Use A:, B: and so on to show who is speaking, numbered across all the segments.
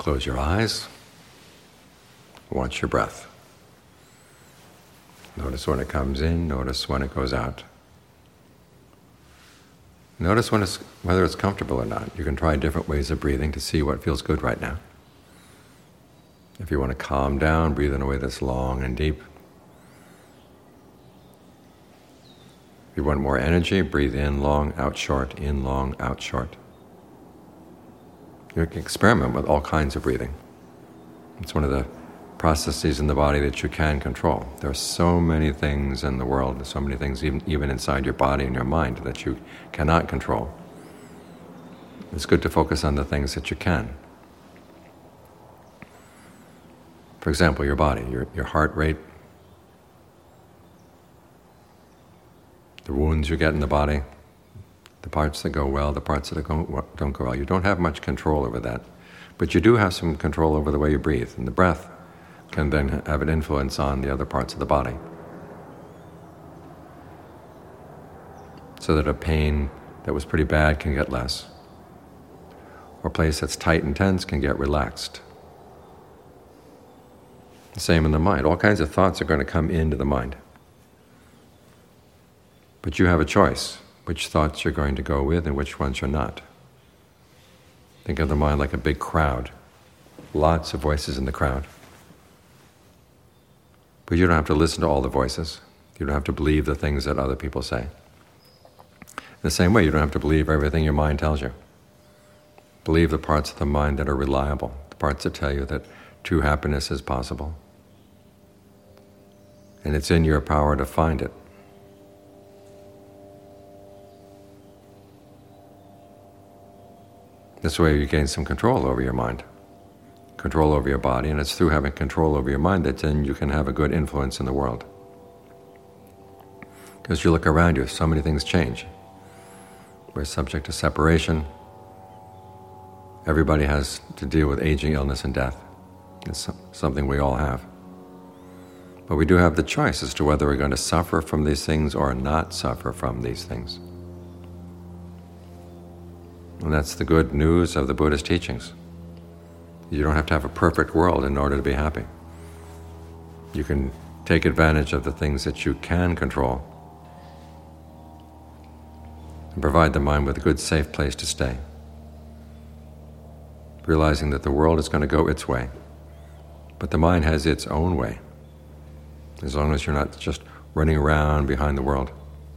A: Close your eyes. Watch your breath. Notice when it comes in, notice when it goes out. Notice whether it's comfortable or not. You can try different ways of breathing to see what feels good right now. If you want to calm down, breathe in a way that's long and deep. If you want more energy, breathe in long, out short, in long, out short. You can experiment with all kinds of breathing. It's one of the processes in the body that you can control. There are so many things in the world, so many things even inside your body and your mind that you cannot control. It's good to focus on the things that you can. For example, your body, your heart rate, the wounds you get in the body, the parts that go well, the parts that don't go well. You don't have much control over that, but you do have some control over the way you breathe, and the breath can then have an influence on the other parts of the body. So that a pain that was pretty bad can get less, or a place that's tight and tense can get relaxed. The same in the mind. All kinds of thoughts are going to come into the mind. But you have a choice, which thoughts you're going to go with and which ones you're not. Think of the mind like a big crowd. Lots of voices in the crowd. But you don't have to listen to all the voices. You don't have to believe the things that other people say. In the same way, you don't have to believe everything your mind tells you. Believe the parts of the mind that are reliable, the parts that tell you that true happiness is possible. And it's in your power to find it. This way you gain some control over your mind, control over your body, and it's through having control over your mind that then you can have a good influence in the world. Because you look around you, so many things change. We're subject to separation. Everybody has to deal with aging, illness, and death. It's something we all have. But we do have the choice as to whether we're going to suffer from these things or not suffer from these things. And that's the good news of the Buddhist teachings. You don't have to have a perfect world in order to be happy. You can take advantage of the things that you can control and provide the mind with a good, safe place to stay, realizing that the world is going to go its way, but the mind has its own way, as long as you're not just running around behind the world.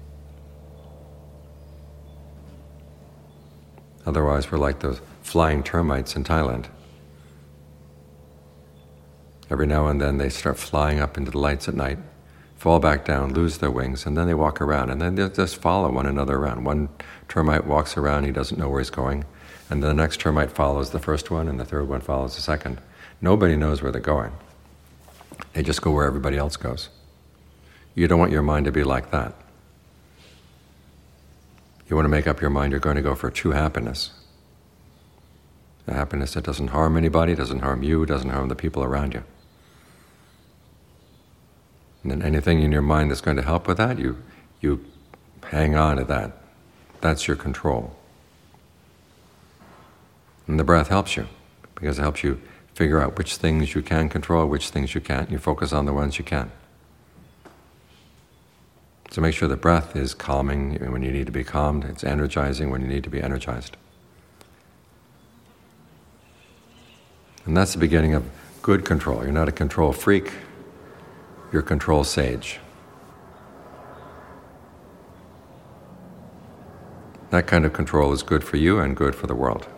A: Otherwise, we're like those flying termites in Thailand. Every now and then they start flying up into the lights at night, fall back down, lose their wings, and then they walk around, and then they just follow one another around. One termite walks around, he doesn't know where he's going, and the next termite follows the first one, and the third one follows the second. Nobody knows where they're going. They just go where everybody else goes. You don't want your mind to be like that. You want to make up your mind you're going to go for true happiness. A happiness that doesn't harm anybody, doesn't harm you, doesn't harm the people around you. And then anything in your mind that's going to help with that, you hang on to that. That's your control. And the breath helps you, because it helps you figure out which things you can control, which things you can't. You focus on the ones you can. So make sure the breath is calming when you need to be calmed. It's energizing when you need to be energized. And that's the beginning of good control. You're not a control freak. You're a control sage. That kind of control is good for you and good for the world.